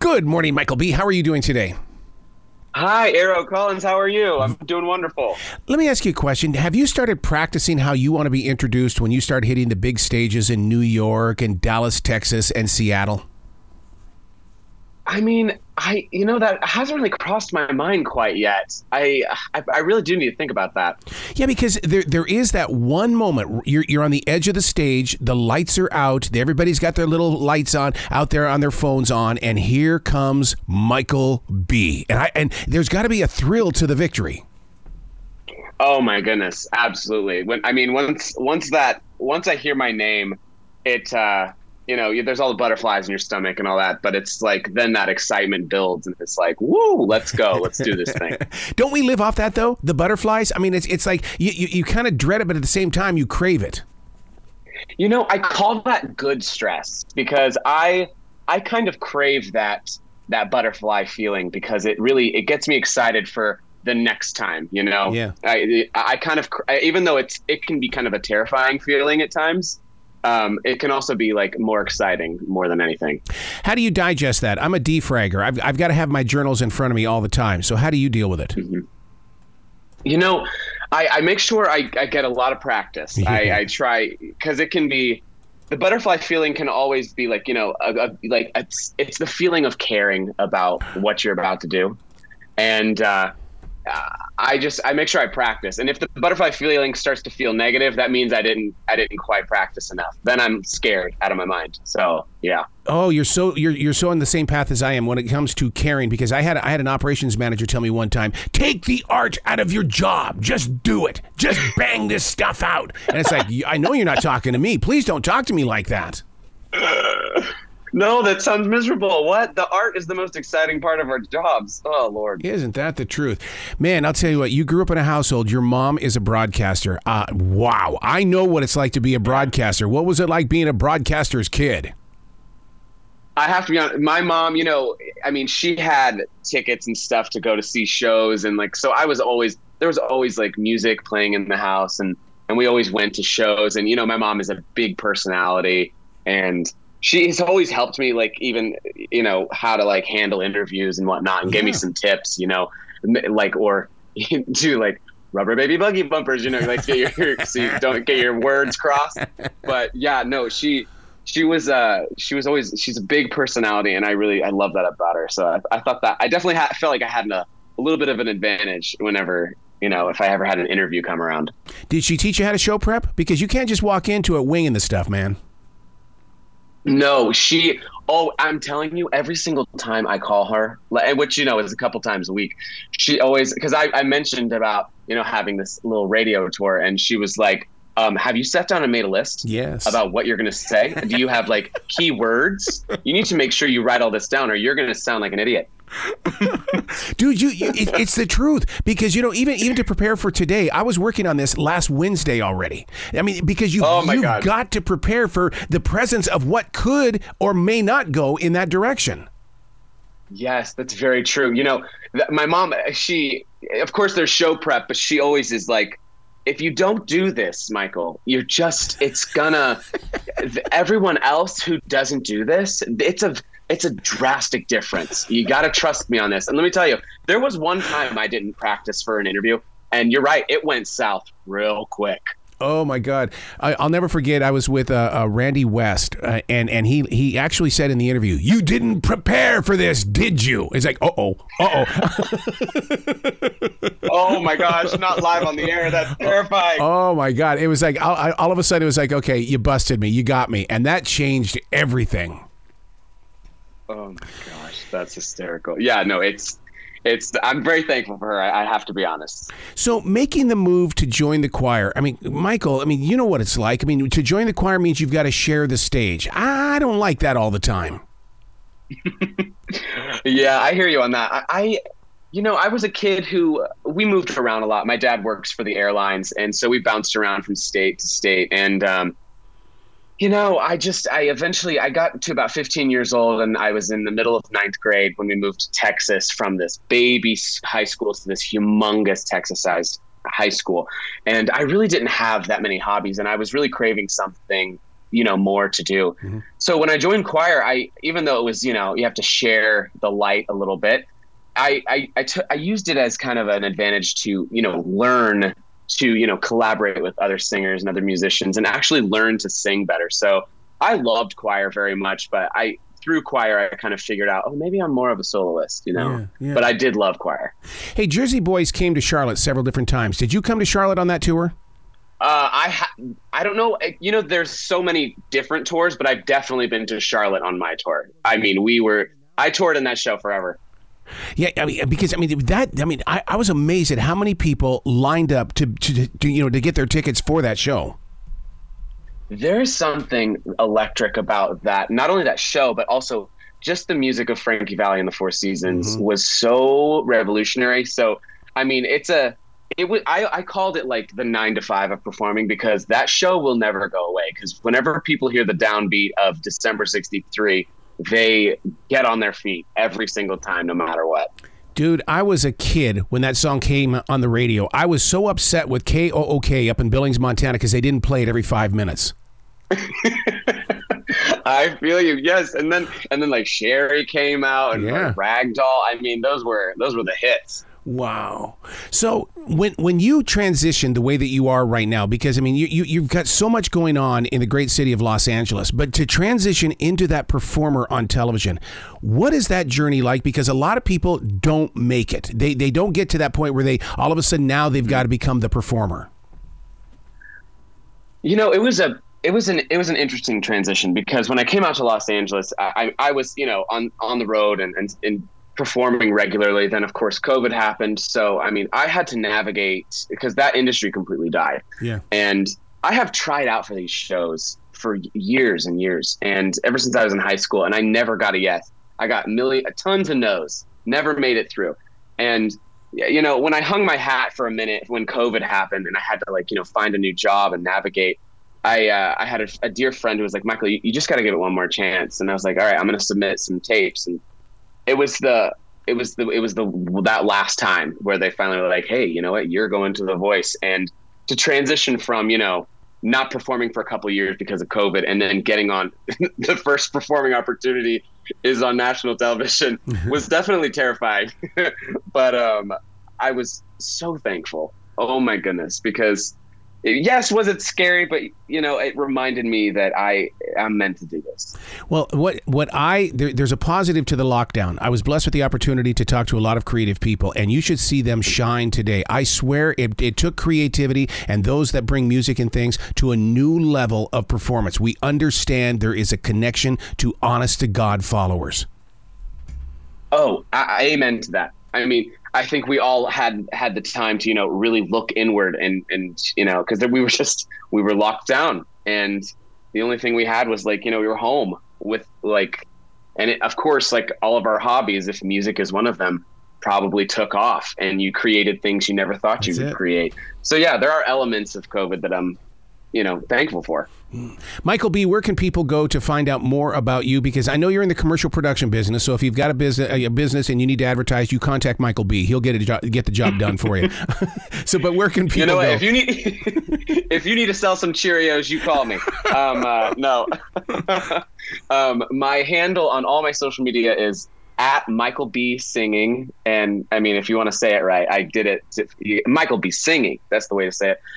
Good morning, Michael B. How are you doing today? Hi, Arrow Collins. How are you? I'm doing wonderful. Let me ask you a question. Have you started practicing how you want to be introduced when you start hitting the big stages in New York and Dallas, Texas, and Seattle? I mean, that hasn't really crossed my mind quite yet. I really do need to think about that. Yeah, because there is that one moment you're on the edge of the stage, the lights are out, everybody's got their little lights on out there on their phones on, and here comes Michael B. And there's got to be a thrill to the victory. Oh my goodness, absolutely. Once I hear my name, it there's all the butterflies in your stomach and all that, but it's like then that excitement builds and it's like, woo, let's go. Let's do this thing. Don't we live off that, though? The butterflies? I mean, it's like you kind of dread it, but at the same time, you crave it. I call that good stress because I kind of crave that butterfly feeling because it gets me excited for the next time, Yeah. I kind of, even though it can be kind of a terrifying feeling at times, it can also be like more exciting more than anything. How do you digest that? I'm a defragger. I've got to have my journals in front of me all the time. So how do you deal with it? Mm-hmm. I make sure I get a lot of practice. Yeah. I try because it can be the butterfly feeling can always be like, it's the feeling of caring about what you're about to do. And, I make sure I practice. And if the butterfly feeling starts to feel negative, that means I didn't quite practice enough. Then I'm scared out of my mind. So, yeah. Oh, you're so on the same path as I am when it comes to caring, because I had an operations manager tell me one time, take the art out of your job. Just do it. Just bang this stuff out. And it's like, I know you're not talking to me. Please don't talk to me like that. No, that sounds miserable. What? The art is the most exciting part of our jobs. Oh, Lord. Isn't that the truth? Man, I'll tell you what, you grew up in a household. Your mom is a broadcaster. Wow. I know what it's like to be a broadcaster. What was it like being a broadcaster's kid? I have to be honest. My mom, she had tickets and stuff to go to see shows. And so there was always like music playing in the house and we always went to shows. And, my mom is a big personality and she's always helped me, like, even, how to, like, handle interviews and whatnot and give me some tips, or do, like, rubber baby buggy bumpers, like, so you don't get your words crossed. But, yeah, no, she's a big personality, and I love that about her. So I thought that I definitely felt like I had a little bit of an advantage whenever, if I ever had an interview come around. Did she teach you how to show prep? Because you can't just walk into it winging the stuff, man. No, I'm telling you, every single time I call her, which, is a couple times a week, she always, because I mentioned about, having this little radio tour, and she was like, have you sat down and made a list? Yes. About what you're going to say? Do you have like key words? You need to make sure you write all this down or you're going to sound like an idiot. Dude, it's the truth, because even to prepare for today, I was working on this last Wednesday already. I mean, because you've got to prepare for the presence of what could or may not go in that direction. Yes, that's very true. My mom, of course there's show prep, but she always is like, if you don't do this, Michael, everyone else who doesn't do this, it's a drastic difference. You got to trust me on this. And let me tell you, there was one time I didn't practice for an interview, and you're right, it went south real quick. Oh my God. I'll never forget. I was with Randy West, and he actually said in the interview, "You didn't prepare for this, did you?" It's like, uh-oh. Oh my gosh, not live on the air. That's terrifying. Oh my God. It was like, all of a sudden it was like, okay, you busted me. You got me. And that changed everything. Oh my gosh, that's hysterical. Yeah, no, I'm very thankful for her. I have to be honest. So making the move to join the choir, I mean, Michael, you know what it's like. I mean, to join the choir means you've got to share the stage. I don't like that all the time. Yeah, I hear you on that. I was a kid we moved around a lot. My dad works for the airlines, and so we bounced around from state to state. And, I eventually got to about 15 years old, and I was in the middle of 9th grade when we moved to Texas from this baby high school to this humongous Texas-sized high school. And I really didn't have that many hobbies, and I was really craving something more to do. Mm-hmm. So when I joined choir, even though it was, you have to share the light a little bit, I used it as kind of an advantage to, learn to, collaborate with other singers and other musicians and actually learn to sing better. So I loved choir very much, but through choir, I kind of figured out, maybe I'm more of a soloist, Yeah. But I did love choir. Hey, Jersey Boys came to Charlotte several different times. Did you come to Charlotte on that tour? I don't know. There's so many different tours, but I've definitely been to Charlotte on my tour. I mean, I toured in that show forever. Yeah, I was amazed at how many people lined up to get their tickets for that show. There's something electric about that. Not only that show, but also just the music of Frankie Valli and the Four Seasons was so revolutionary. So, I mean, I called it like the 9 to 5 of performing, because that show will never go away. Because whenever people hear the downbeat of December 63, they get on their feet every single time, no matter what. Dude, I was a kid when that song came on the radio. I was so upset with KOOK up in Billings, Montana, because they didn't play it every 5 minutes. I feel you. Yes, and then like Sherry came out and like Ragdoll. I mean, those were the hits. Wow. So when you transitioned the way that you are right now, because I mean you've got so much going on in the great city of Los Angeles, but to transition into that performer on television, what is that journey like? Because a lot of people don't make it. They don't get to that point where they all of a sudden now they've got to become the performer. It was an interesting transition, because when I came out to Los Angeles, I was on the road and performing regularly. Then of course COVID happened, so I mean I had to navigate, because that industry completely died. Yeah. And I have tried out for these shows for years and years, and ever since I was in high school, and I never got a yes. I got tons of no's, never made it through. And when I hung my hat for a minute when COVID happened and I had to find a new job and navigate, I had a dear friend who was like, Michael, you just got to give it one more chance. And I was like, all right, I'm going to submit some tapes. And it was that last time where they finally were like, hey, you know what, you're going to The Voice. And to transition from, not performing for a couple of years because of COVID, and then getting on the first performing opportunity is on national television was definitely terrifying. But I was so thankful. Oh my goodness. Because yes, was it scary? But it reminded me that I'm meant to do this. Well, there's a positive to the lockdown. I was blessed with the opportunity to talk to a lot of creative people, and you should see them shine today. I swear it took creativity and those that bring music and things to a new level of performance. We understand there is a connection to honest to God followers. Oh, amen to that. I mean, I think we all had the time to, really look inward and because we were locked down, and the only thing we had was we were home with of course, all of our hobbies, if music is one of them, probably took off, and you created things you never thought you could create. So yeah, there are elements of COVID that I'm, thankful for. Michael B., where can people go to find out more about you? Because I know you're in the commercial production business. So if you've got a business and you need to advertise, you contact Michael B. He'll get the job done for you. But where can people go? If you need to sell some Cheerios, you call me. No. My handle on all my social media is at Michael B. Singing. And I mean, if you want to say it right, I did it. Michael B. Singing. That's the way to say it.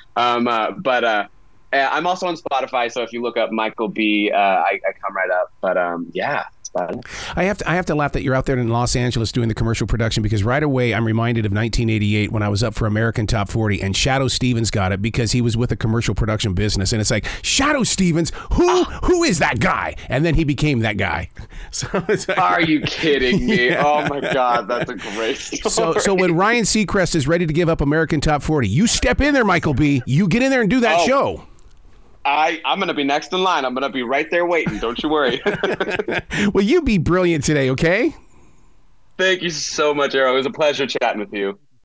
I'm also on Spotify, so if you look up Michael B., I come right up. But yeah, that's about it. I have to laugh that you're out there in Los Angeles doing the commercial production, because right away I'm reminded of 1988 when I was up for American Top 40, and Shadow Stevens got it because he was with a commercial production business, and it's like, Shadow Stevens, who is that guy? And then he became that guy. So are you kidding me? Oh my God, that's a great story. So when Ryan Seacrest is ready to give up American Top 40, you step in there, Michael B. You get in there and do that show. I'm going to be next in line. I'm going to be right there waiting. Don't you worry. Well, you be brilliant today, okay? Thank you so much, Arrow. It was a pleasure chatting with you.